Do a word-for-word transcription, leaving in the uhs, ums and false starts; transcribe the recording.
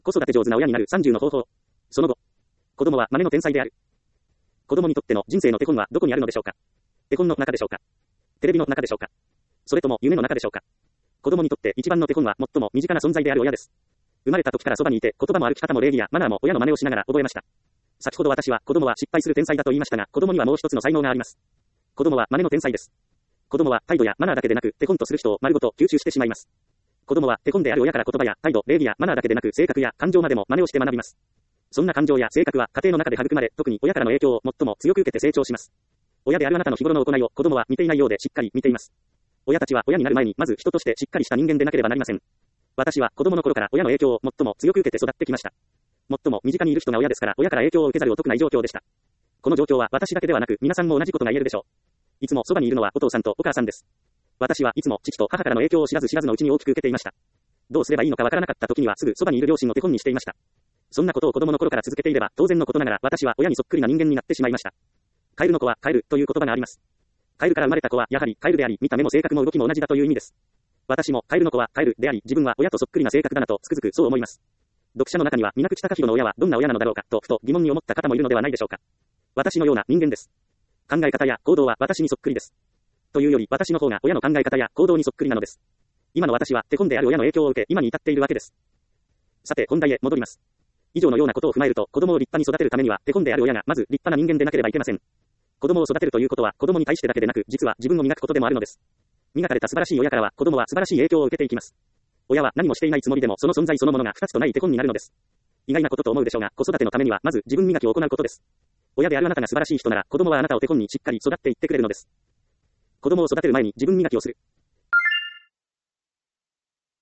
子育て上手な親になるさんじゅうの方法。その後。子供は真似の天才である。子供にとっての人生の手本はどこにあるのでしょうか。手本の中でしょうか。テレビの中でしょうか。それとも夢の中でしょうか。子供にとって一番の手本は最も身近な存在である親です。生まれた時からそばにいて言葉も歩き方も礼儀やマナーも親の真似をしながら覚えました。先ほど私は子供は失敗する天才だと言いましたが、子供にはもう一つの才能があります。子供は真似の天才です。子供は態度やマナーだけでなく手本とする人を丸ごと吸収してしまいます。子供は手本である親から言葉や態度、礼儀やマナーだけでなく性格や感情までも真似をして学びます。そんな感情や性格は家庭の中で育まれ、特に親からの影響を最も強く受けて成長します。親であるあなたの日頃の行いを子供は見ていないようでしっかり見ています。親たちは親になる前にまず人としてしっかりした人間でなければなりません。私は子供の頃から親の影響を最も強く受けて育ってきました。最も身近にいる人が親ですから親から影響を受けざるを得ない状況でした。この状況は私だけではなく皆さんも同じことが言えるでしょう。いつもそばにいるのはお父さんとお母さんです。私はいつも父と母からの影響を知らず知らずのうちに大きく受けていました。どうすればいいのかわからなかった時にはすぐそばにいる両親の手本にしていました。そんなことを子供の頃から続けていれば当然のことながら私は親にそっくりな人間になってしまいました。カエルの子はカエルという言葉があります。カエルから生まれた子はやはりカエルであり、見た目も性格も動きも同じだという意味です。私もカエルの子はカエルであり、自分は親とそっくりな性格だなとつくづくそう思います。読者の中には水口貴弘の親はどんな親なのだろうかとふと疑問に思った方もいるのではないでしょうか。私のような人間です。考え方や行動は私にそっくりです。というより私の方が親の考え方や行動にそっくりなのです。今の私は手本である親の影響を受け今に至っているわけです。さて本題へ戻ります。以上のようなことを踏まえると子供を立派に育てるためには手本である親がまず立派な人間でなければいけません。子供を育てるということは子供に対してだけでなく実は自分を磨くことでもあるのです。磨かれた素晴らしい親からは子供は素晴らしい影響を受けていきます。親は何もしていないつもりでもその存在そのものが二つとない手本になるのです。意外なことと思うでしょうが子育てのためにはまず自分磨きを行うことです。親であるあなたが素晴らしい人なら子供はあなたを手本にしっかり育っていってくれるのです。子供を育てる前に自分磨きをする。